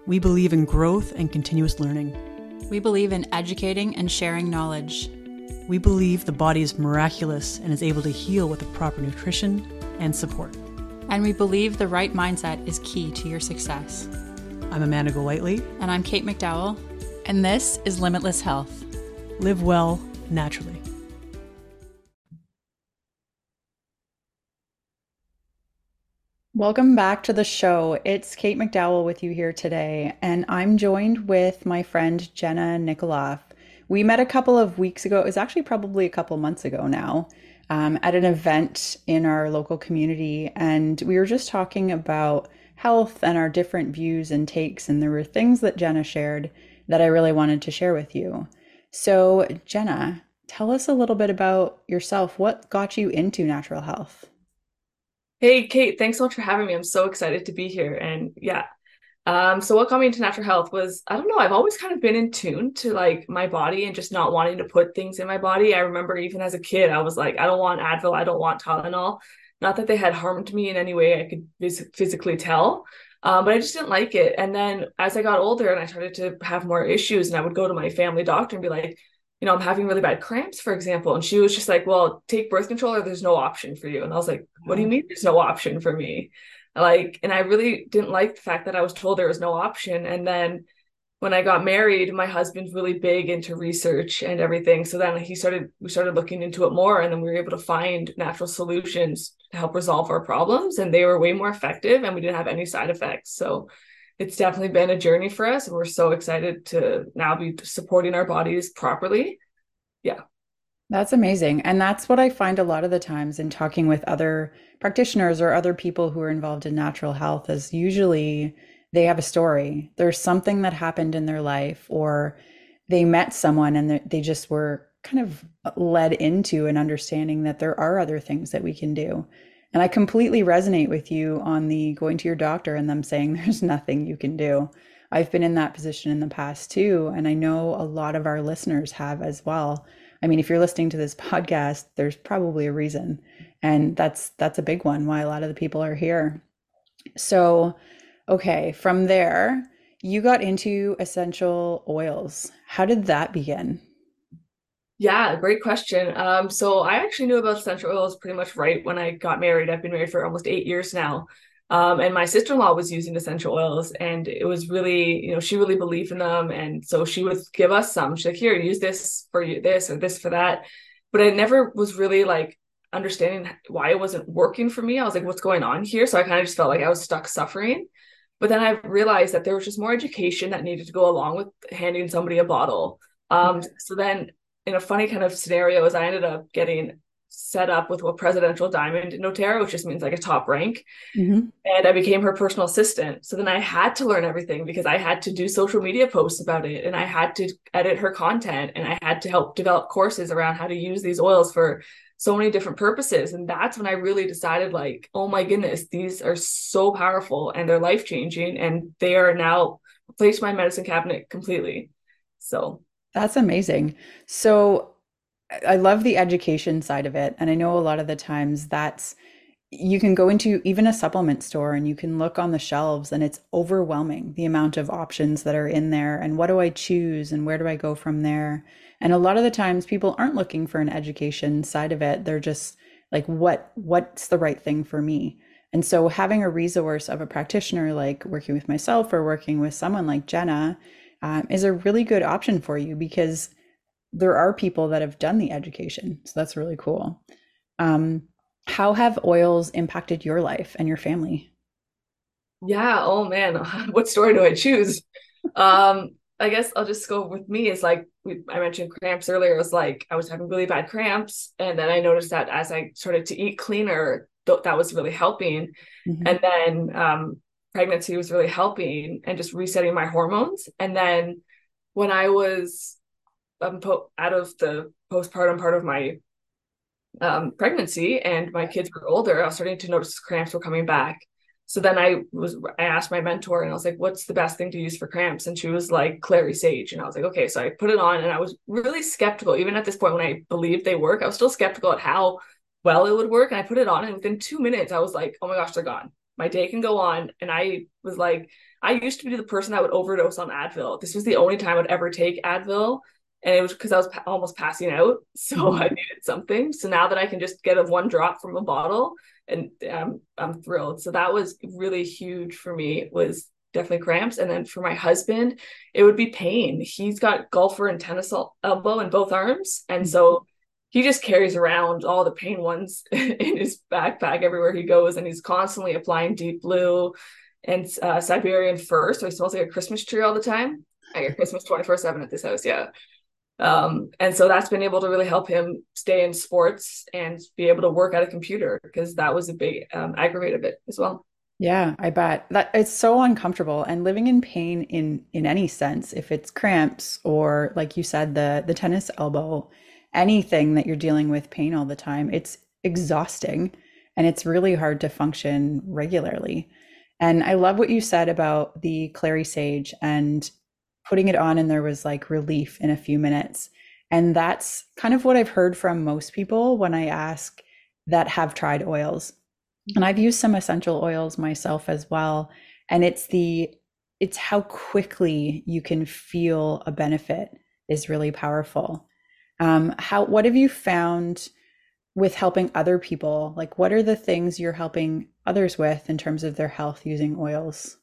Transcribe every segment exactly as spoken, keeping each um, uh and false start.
We believe in growth and continuous learning. We believe in educating and sharing knowledge. We believe the body is miraculous and is able to heal with the proper nutrition and support. And we believe the right mindset is key to your success. I'm Amanda Golightly. And I'm Kate McDowell. And this is Limitless Health. Live well, naturally. Welcome back to the show. It's Kate McDowell with you here today, and I'm joined with my friend Jenna Nikoloff. We met a couple of weeks ago. It was actually probably a couple months ago now, um, at an event in our local community, and we were just talking about health and our different views and takes, and there were things that Jenna shared that I really wanted to share with you. So, Jenna, tell us a little bit about yourself. What got you into natural health? Hey, Kate, thanks so much for having me. I'm so excited to be here. And yeah, um, so what got me into natural health was, I don't know, I've always kind of been in tune to like my body and just not wanting to put things in my body. I remember even as a kid, I was like, I don't want Advil, I don't want Tylenol. Not that they had harmed me in any way I could phys- physically tell, um, but I just didn't like it. And then as I got older and I started to have more issues, and I would go to my family doctor and be like, you know, I'm having really bad cramps, for example. And she was just like, well, take birth control or there's no option for you. And I was like, what do you mean there's no option for me? Like, and I really didn't like the fact that I was told there was no option. And then when I got married, my husband's really big into research and everything. So then he started, we started looking into it more, and then we were able to find natural solutions to help resolve our problems. And they were way more effective and we didn't have any side effects. So it's definitely been a journey for us, and we're so excited to now be supporting our bodies properly. Yeah. That's amazing. And that's what I find a lot of the times in talking with other practitioners or other people who are involved in natural health is usually they have a story. There's something that happened in their life, or they met someone and they just were kind of led into an understanding that there are other things that we can do. And I completely resonate with you on the going to your doctor and them saying there's nothing you can do. I've been in that position in the past too, and I know a lot of our listeners have as well. I mean, if you're listening to this podcast, there's probably a reason, and that's that's a big one why a lot of the people are here. So, okay, from there, you got into essential oils. How did that begin? Yeah, great question. Um, so I actually knew about essential oils pretty much right when I got married. I've been married for almost eight years now. Um, and my sister-in-law was using essential oils, and it was really, you know, she really believed in them. And so she would give us some. She's like, here, use this for you, this or this for that. But I never was really like understanding why it wasn't working for me. I was like, what's going on here? So I kind of just felt like I was stuck suffering. But then I realized that there was just more education that needed to go along with handing somebody a bottle. Um, so then in a funny kind of scenario is I ended up getting set up with a presidential diamond in doTERRA, which just means like a top rank. Mm-hmm. And I became her personal assistant. So then I had to learn everything because I had to do social media posts about it, and I had to edit her content, and I had to help develop courses around how to use these oils for so many different purposes. And that's when I really decided, like, oh my goodness, these are so powerful and they're life-changing, and they are now replaced my medicine cabinet completely. So that's amazing. So I love the education side of it. And I know a lot of the times that's, you can go into even a supplement store and you can look on the shelves and it's overwhelming the amount of options that are in there. And what do I choose and where do I go from there? And a lot of the times people aren't looking for an education side of it. They're just like, what, what's the right thing for me? And so having a resource of a practitioner, like working with myself or working with someone like Jenna, um, is a really good option for you because there are people that have done the education. So that's really cool. Um, how have oils impacted your life and your family? Yeah. Oh man, what story do I choose? Um, I guess I'll just go with me. It's like we, I mentioned cramps earlier. It was like I was having really bad cramps, and then I noticed that as I started to eat cleaner, th- that was really helping. Mm-hmm. And then um, pregnancy was really helping, and just resetting my hormones. And then when I was um, po- out of the postpartum part of my um, pregnancy and my kids were older, I was starting to notice cramps were coming back. So then I was, I asked my mentor and I was like, what's the best thing to use for cramps? And she was like, Clary Sage. And I was like, okay. So I put it on, and I was really skeptical. Even at this point, when I believed they work, I was still skeptical at how well it would work. And I put it on, and within two minutes, I was like, oh my gosh, they're gone. My day can go on. And I was like, I used to be the person that would overdose on Advil. This was the only time I'd ever take Advil. And it was because I was pa- almost passing out. So I Mhm. needed something. So now that I can just get a one drop from a bottle, and I'm, I'm thrilled. So that was really huge for me, was definitely cramps. And then for my husband, it would be pain. He's got golfer and tennis el- elbow in both arms. And so he just carries around all the pain ones in his backpack everywhere he goes. And he's constantly applying Deep Blue and uh, Siberian Fir. So he smells like a Christmas tree all the time. I get Christmas twenty-four seven at this house. Yeah. Um, and so that's been able to really help him stay in sports and be able to work at a computer, because that was a big um, aggravator bit as well. Yeah, I bet that it's so uncomfortable and living in pain in in any sense, if it's cramps or like you said, the the tennis elbow, anything that you're dealing with pain all the time, it's exhausting and it's really hard to function regularly. And I love what you said about the clary sage and putting it on and there was like relief in a few minutes. And that's kind of what I've heard from most people when I ask that have tried oils, and I've used some essential oils myself as well. And it's the it's how quickly you can feel a benefit is really powerful. Um, how what have you found with helping other people? Like what are the things you're helping others with in terms of their health using oils?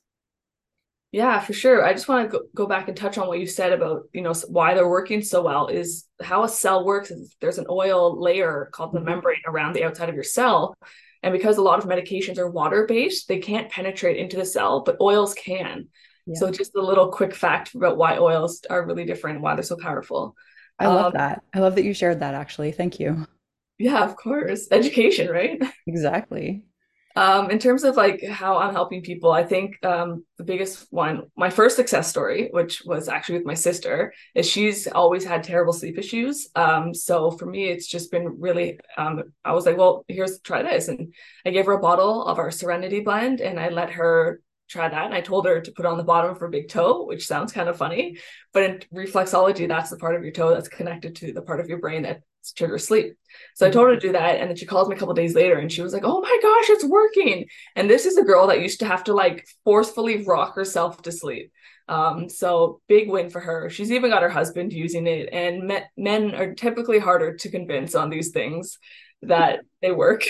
Yeah, for sure. I just want to go, go back and touch on what you said about, you know, why they're working so well is how a cell works. Is there's an oil layer called the Mhm. membrane around the outside of your cell. And because a lot of medications are water-based, they can't penetrate into the cell, but oils can. Yeah, So just a little quick fact about why oils are really different and why they're so powerful. I love Um, that. I love that you shared that actually. Thank you. yeah, of course. Education, right? Exactly. Um, in terms of like how I'm helping people, I think um, the biggest one, my first success story, which was actually with my sister, is she's always had terrible sleep issues. Um, so for me, it's just been really, um, I was like, well, here's try this. And I gave her a bottle of our Serenity blend and I let her try that. And I told her to put on the bottom of her big toe, which sounds kind of funny. But in reflexology, that's the part of your toe that's connected to the part of your brain that triggers sleep. So I told her to do that. And then she calls me a couple days later and she was like, oh my gosh, it's working. And this is a girl that used to have to like forcefully rock herself to sleep. Um, so big win for her. She's even got her husband using it. And me- men are typically harder to convince on these things that they work.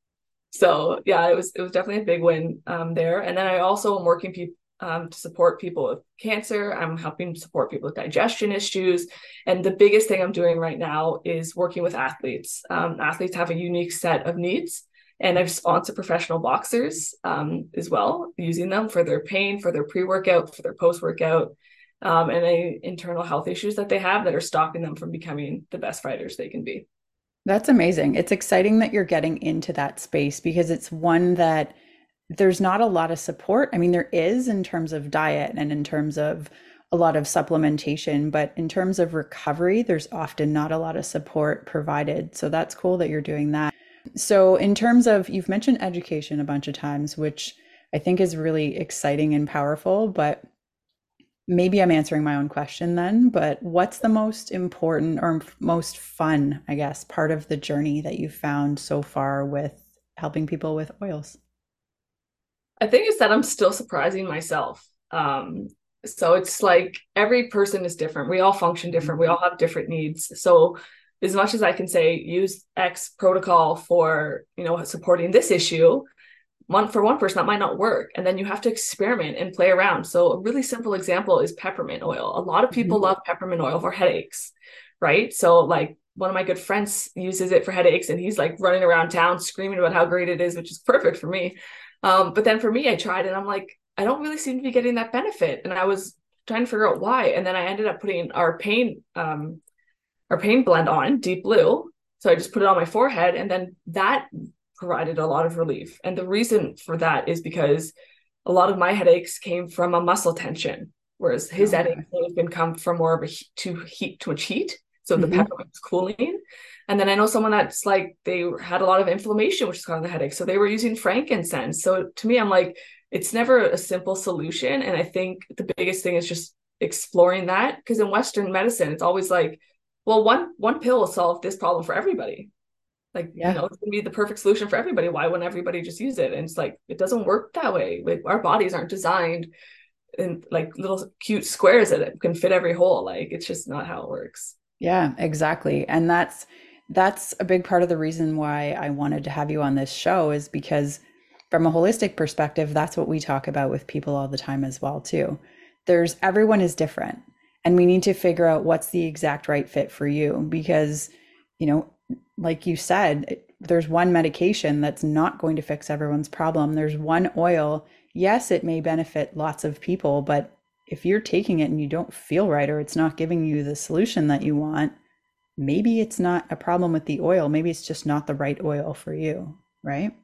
So yeah, it was it was definitely a big win um, there. And then I also am working people um, to support people with cancer. I'm helping support people with digestion issues. And the biggest thing I'm doing right now is working with athletes. Um, athletes have a unique set of needs. And I've sponsored professional boxers um, as well, using them for their pain, for their pre-workout, for their post-workout, um, and any internal health issues that they have that are stopping them from becoming the best fighters they can be. That's amazing. It's exciting that you're getting into that space because it's one that there's not a lot of support. I mean, there is in terms of diet and in terms of a lot of supplementation, but in terms of recovery, there's often not a lot of support provided. So that's cool that you're doing that. So, in terms of, you've mentioned education a bunch of times, which I think is really exciting and powerful, but maybe I'm answering my own question then, but what's the most important or most fun, I guess, part of the journey that you've found so far with helping people with oils? I think it's that I'm still surprising myself. Um, so it's like every person is different. We all function different. We all have different needs. So as much as I can say use X protocol for, you know, supporting this issue, one for one person that might not work. And then you have to experiment and play around. So a really simple example is peppermint oil. A lot of people Mhm. love peppermint oil for headaches, right? So like one of my good friends uses it for headaches and he's like running around town screaming about how great it is, which is perfect for me. Um, but then for me, I tried and I'm like, I don't really seem to be getting that benefit. And I was trying to figure out why. And then I ended up putting our pain, um, our pain blend on, Deep Blue. So I just put it on my forehead and then that provided a lot of relief. And the reason for that is because a lot of my headaches came from a muscle tension, whereas his Okay. headaches have been come from more of a heat, too heat, too much heat. So the Hmm. peppermint was cooling. And then I know someone that's like they had a lot of inflammation, which is causing the headache. So they were using frankincense. So to me, I'm like, it's never a simple solution. And I think the biggest thing is just exploring that. Because in Western medicine, it's always like, well, one one pill will solve this problem for everybody. Like, you Yeah. know, it's gonna be the perfect solution for everybody. Why wouldn't everybody just use it? And it's like it doesn't work that way. Like our bodies aren't designed in like little cute squares that can fit every hole. Like it's just not how it works. Yeah, exactly. And that's that's a big part of the reason why I wanted to have you on this show is because from a holistic perspective, that's what we talk about with people all the time as well too. There's everyone is different and we need to figure out what's the exact right fit for you because, you know, like you said, there's one medication that's not going to fix everyone's problem. There's one oil. Yes, it may benefit lots of people, but if you're taking it and you don't feel right or it's not giving you the solution that you want, maybe it's not a problem with the oil. Maybe it's just not the right oil for you, right?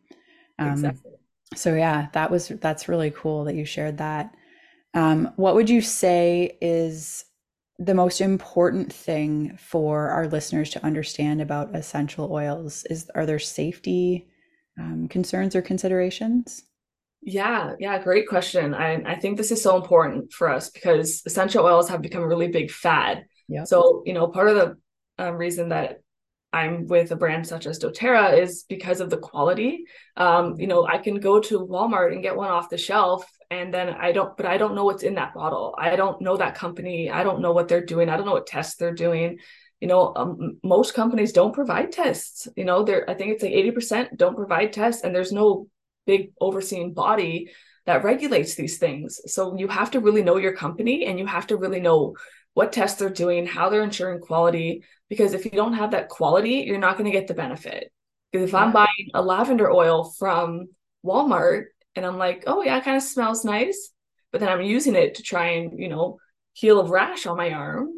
Um, Exactly. so yeah, that was that's really cool that you shared that. Um, what would you say is the most important thing for our listeners to understand about essential oils? Is are there safety um, concerns or considerations? Yeah, yeah, great question. I I think this is so important for us because essential oils have become a really big fad. Yep. So, you know, part of the um, reason that I'm with a brand such as doTERRA is because of the quality. Um, you know, I can go to Walmart and get one off the shelf, and then I don't, but I don't know what's in that bottle. I don't know that company. I don't know what they're doing. I don't know what tests they're doing. You know, um, most companies don't provide tests. You know, they're, I think it's like eighty percent don't provide tests, and there's no big overseeing body that regulates these things. So you have to really know your company and you have to really know what tests they're doing, how they're ensuring quality, because if you don't have that quality, you're not going to get the benefit. Because if I'm Yeah. buying a lavender oil from Walmart and I'm like, oh yeah, it kind of smells nice, but then I'm using it to try and, you know, heal a rash on my arm,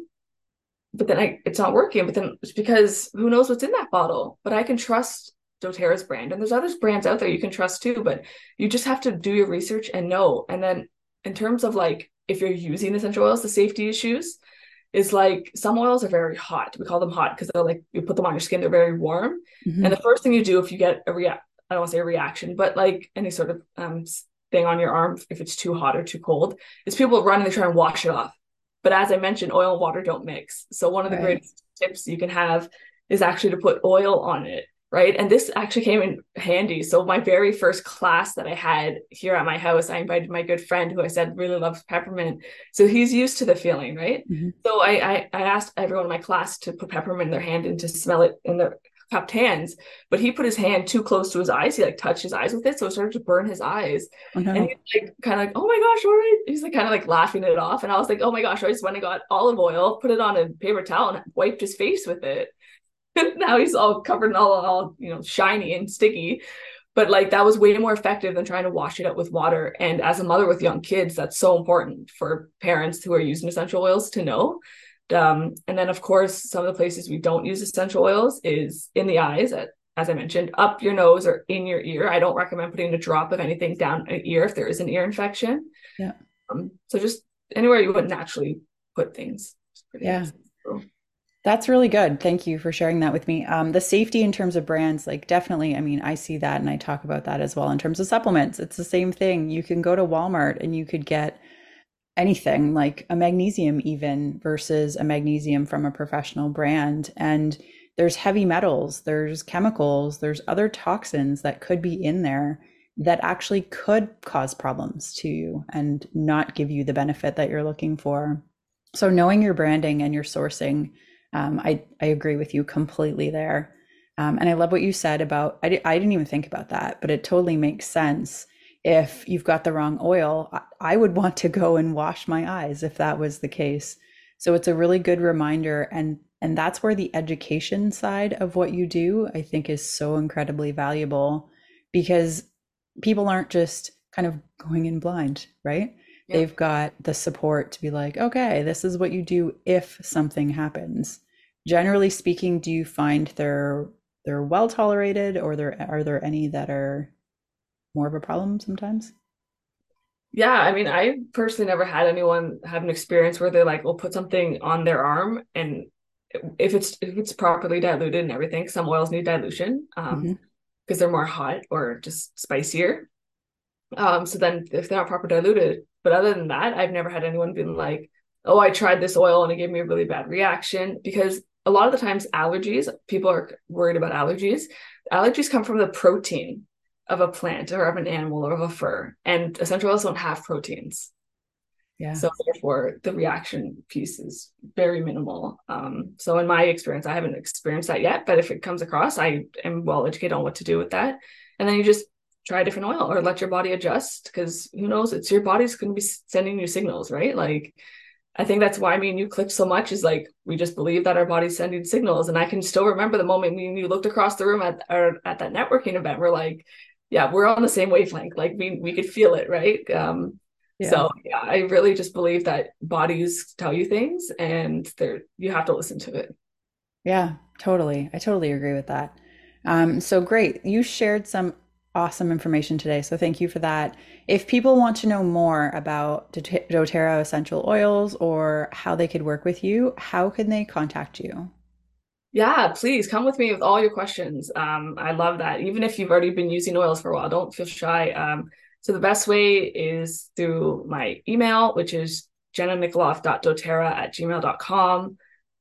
but then I, it's not working. But then it's because who knows what's in that bottle? But I can trust doTERRA's brand, and there's other brands out there you can trust too. But you just have to do your research and know. And then in terms of like if you're using essential oils, the safety issues is like some oils are very hot. We call them hot because they're like you put them on your skin, they're very warm. And Mhm. the first thing you do if you get a react, I don't want to say a reaction, but like any sort of um thing on your arm, if it's too hot or too cold, is people run and they try and wash it off. But as I mentioned, oil and water don't mix. So one of the Right. greatest tips you can have is actually to put oil on it, right? And this actually came in handy. So my very first class that I had here at my house, I invited my good friend who I said really loves peppermint. So he's used to the feeling, right? Mhm. So I I, I asked everyone in my class to put peppermint in their hand and to smell it in their cupped hands, but he put his hand too close to his eyes. He like touched his eyes with it, so it started to burn his eyes. Oh And no. he's like kind of like, oh my gosh, all right. He's like kind of like laughing it off. And I was like, oh my gosh, I just went and got olive oil, put it on a paper towel and wiped his face with it. And now he's all covered and all, all, you know, shiny and sticky. But like that was way more effective than trying to wash it out with water. And as a mother with young kids, that's so important for parents who are using essential oils to know. Um, and then, of course, some of the places we don't use essential oils is in the eyes, at, as I mentioned, up your nose or in your ear. I don't recommend putting a drop of anything down an ear if there is an ear infection. Yeah. Um, so just anywhere you wouldn't naturally put things. It's pretty Yeah. accessible. That's really good. Thank you for sharing that with me. Um, the safety in terms of brands, like definitely, I mean, I see that and I talk about that as well in terms of supplements. It's the same thing. You can go to Walmart and you could get anything like a magnesium even versus a magnesium from a professional brand. And there's heavy metals, there's chemicals, there's other toxins that could be in there that actually could cause problems to you and not give you the benefit that you're looking for. So knowing your branding and your sourcing, um, I, I agree with you completely there. Um, and I love what you said about, I, di- I didn't even think about that, but it totally makes sense. If you've got the wrong oil, I, I would want to go and wash my eyes if that was the case. So it's a really good reminder. And, and that's where the education side of what you do, I think, is so incredibly valuable because people aren't just kind of going in blind, right? Yeah. They've got the support to be like, okay, this is what you do if something happens. Generally speaking, do you find they're they're well tolerated, or there are there any that are more of a problem sometimes? Yeah, I mean, I personally never had anyone have an experience where they're like, will put something on their arm and if it's if it's properly diluted and everything, some oils need dilution um Hmm. because they're more hot or just spicier. Um, so then if they're not proper diluted, but other than that, I've never had anyone being like, oh, I tried this oil and it gave me a really bad reaction because a lot of the times allergies, people are worried about allergies. Allergies come from the protein of a plant or of an animal or of a fur, and essential oils don't have proteins. Yeah. So therefore the reaction piece is very minimal. Um, so in my experience, I haven't experienced that yet, but if it comes across, I am well educated on what to do with that. And then you just try a different oil or let your body adjust, because who knows, it's your body's going to be sending you signals, right? Like, I think that's why me and you clicked so much, is like we just believe that our body's sending signals. And I can still remember the moment me and you looked across the room at our, at that networking event. We're like, yeah, we're on the same wavelength. Like we we could feel it, right? Um, Yeah. so yeah, I really just believe that bodies tell you things, and they're you have to listen to it. Yeah, totally. I totally agree with that. Um, so great. You shared some awesome information today. So thank you for that. If people want to know more about doTe- doTERRA essential oils or how they could work with you, how can they contact you? Yeah, please come with me with all your questions. Um, I love that. Even if you've already been using oils for a while, don't feel shy. Um, so the best way is through my email, which is jenna nikoloff dot doterra at gmail dot com.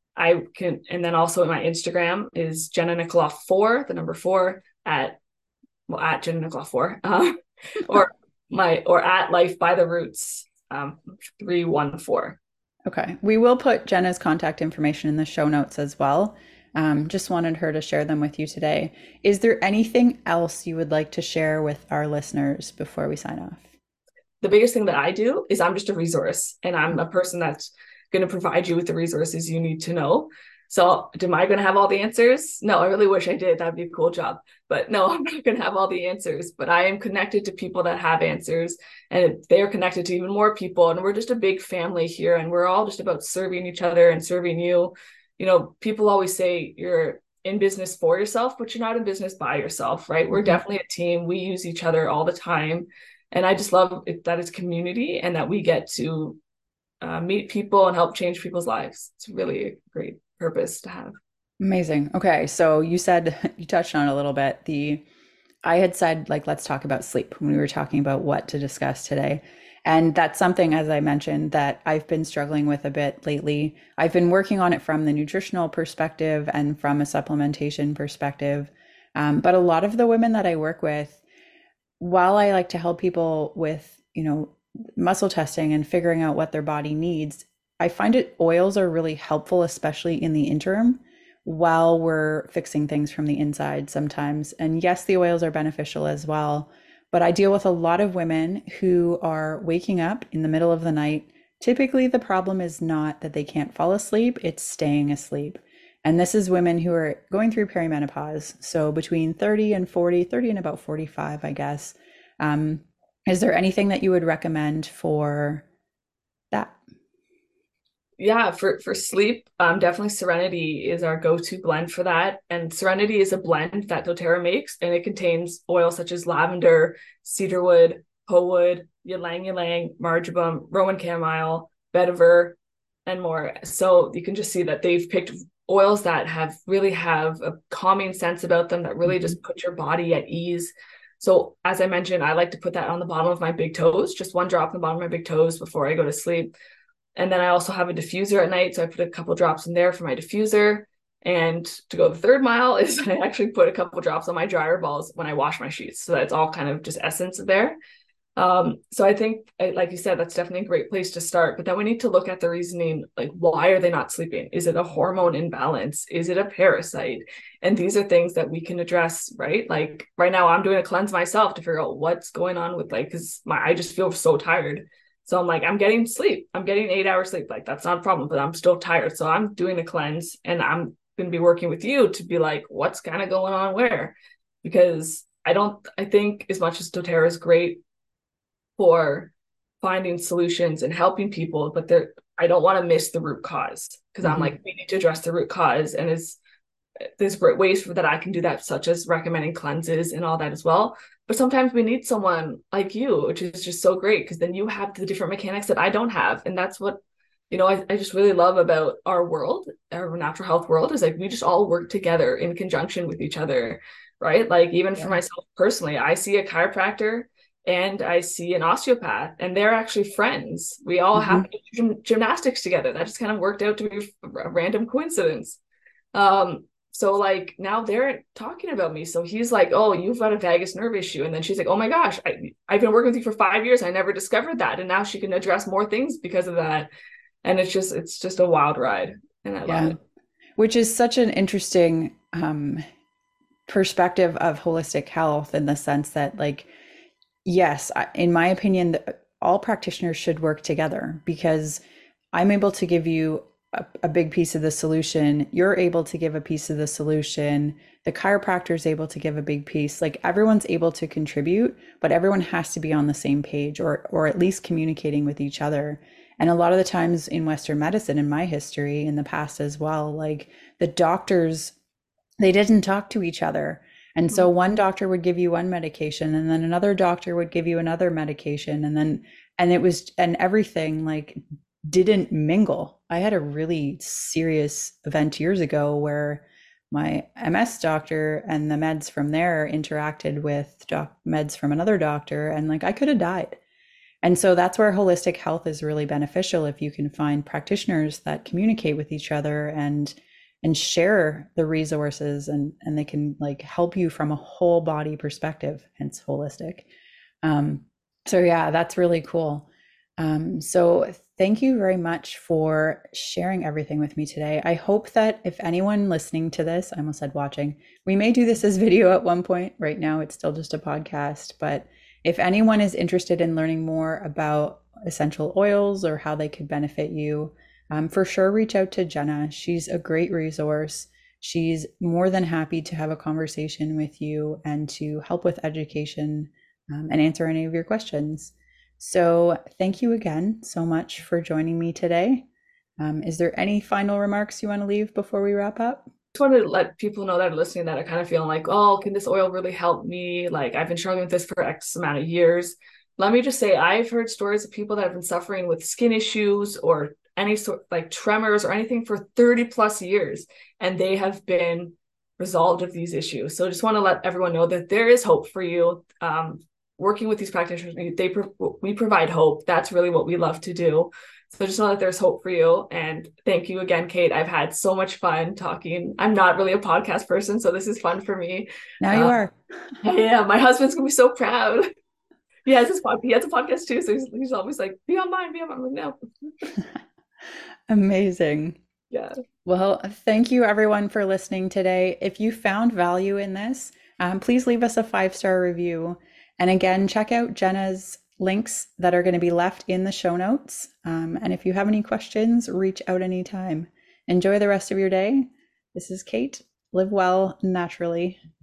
I can, and then also my Instagram is Jenna Nikoloff four, the number four at, well, at Jenna Nikoloff four, uh, or my, or at Life by the Roots, um, three one four. Okay. We will put Jenna's contact information in the show notes as well. Um, just wanted her to share them with you today. Is there anything else you would like to share with our listeners before we sign off? The biggest thing that I do is I'm just a resource, and I'm a person that's going to provide you with the resources you need to know. So, am I going to have all the answers? No, I really wish I did. That'd be a cool job. But no, I'm not going to have all the answers. But I am connected to people that have answers, and they're connected to even more people. And we're just a big family here, and we're all just about serving each other and serving you. You know, people always say you're in business for yourself, but you're not in business by yourself, right? We're Mhm. definitely a team. We use each other all the time. And I just love it, that it's community and that we get to uh, meet people and help change people's lives. It's really a great purpose to have. Amazing. Okay. So you said you touched on it a little bit. The I had said, like, let's talk about sleep when we were talking about what to discuss today. And that's something, as I mentioned, that I've been struggling with a bit lately. I've been working on it from the nutritional perspective and from a supplementation perspective. Um, but a lot of the women that I work with, while I like to help people with, you know, muscle testing and figuring out what their body needs, I find it oils are really helpful, especially in the interim while we're fixing things from the inside sometimes. And yes, the oils are beneficial as well. But I deal with a lot of women who are waking up in the middle of the night. Typically, the problem is not that they can't fall asleep, it's staying asleep. And this is women who are going through perimenopause. So between thirty and forty, thirty and about forty-five, I guess. Um, is there anything that you would recommend for that? Yeah, for for sleep, um, definitely Serenity is our go-to blend for that. And Serenity is a blend that doTERRA makes, and it contains oils such as lavender, cedarwood, poewood, ylang ylang, marjoram, Roman chamomile, vetiver, and more. So you can just see that they've picked oils that have really have a calming sense about them that really Mhm. just put your body at ease. So as I mentioned, I like to put that on the bottom of my big toes, just one drop on the bottom of my big toes before I go to sleep. And then I also have a diffuser at night. So I put a couple drops in there for my diffuser. And to go the third mile is I actually put a couple drops on my dryer balls when I wash my sheets. So that's all kind of just essence there. Um, so I think, like you said, that's definitely a great place to start. But then we need to look at the reasoning, like, why are they not sleeping? Is it a hormone imbalance? Is it a parasite? And these are things that we can address, right? Like right now, I'm doing a cleanse myself to figure out what's going on with, like, because my I just feel so tired. So I'm like, I'm getting sleep. I'm getting eight hours sleep. Like that's not a problem, but I'm still tired. So I'm doing a cleanse, and I'm going to be working with you to be like, what's kind of going on where? Because I don't, I think as much as doTERRA is great for finding solutions and helping people, but there I don't want to miss the root cause, because I'm Mhm. like, we need to address the root cause. And it's there's great ways for that I can do that, such as recommending cleanses and all that as well. But sometimes we need someone like you, which is just so great, because then you have the different mechanics that I don't have. And that's what, you know, I, I just really love about our world, our natural health world, is like we just all work together in conjunction with each other, right? Like even for Yeah. myself personally, I see a chiropractor and I see an osteopath, and they're actually friends. We all Mhm. happen to do gym- gymnastics together. That just kind of worked out to be a random coincidence. Um, So like now they're talking about me. So he's like, "Oh, you've got a vagus nerve issue." And then she's like, "Oh my gosh, I, I've been working with you for five years. I never discovered that." And now she can address more things because of that. And it's just, it's just a wild ride. And I love Yeah. it. Which is such an interesting um, perspective of holistic health in the sense that, like, yes, in my opinion, all practitioners should work together because I'm able to give you a, a big piece of the solution. You're able to give a piece of the solution. The chiropractor is able to give a big piece. Like everyone's able to contribute, but everyone has to be on the same page or or at least communicating with each other. And a lot of the times in Western medicine, in my history, in the past as well, like the doctors, they didn't talk to each other. And so one doctor would give you one medication and then another doctor would give you another medication and then and it was and everything like didn't mingle. I had a really serious event years ago where my M S doctor and the meds from there interacted with doc- meds from another doctor and like I could have died. And so that's where holistic health is really beneficial if you can find practitioners that communicate with each other and and share the resources and and they can like help you from a whole body perspective, hence holistic. Um, so yeah, that's really cool. Um, so thank you very much for sharing everything with me today. I hope that if anyone listening to this, I almost said watching, we may do this as video at one point. Right now, it's still just a podcast. But if anyone is interested in learning more about essential oils or how they could benefit you, um, for sure, reach out to Jenna. She's a great resource. She's more than happy to have a conversation with you and to help with education um, and answer any of your questions. So thank you again so much for joining me today. Um, is there any final remarks you want to leave before we wrap up? Just wanted to let people know that are listening that are kind of feeling like, oh, can this oil really help me? Like I've been struggling with this for X amount of years. Let me just say, I've heard stories of people that have been suffering with skin issues or any sort like tremors or anything for thirty plus years, and they have been resolved of these issues. So I just want to let everyone know that there is hope for you. Um, working with these practitioners, they we provide hope. That's really what we love to do. So just know that there's hope for you. And thank you again, Kate. I've had so much fun talking. I'm not really a podcast person, so this is fun for me. Now you Uh, are. yeah, my husband's gonna be so proud. He has his pod- he has a podcast too, so he's, he's always like, "Be on mine, be on mine." I'm like, no. Amazing. Yeah. Well, thank you everyone for listening today. If you found value in this, um, please leave us a five-star review. And again, check out Jenna's links that are going to be left in the show notes. Um, and if you have any questions, reach out anytime. Enjoy the rest of your day. This is Kate. Live well naturally.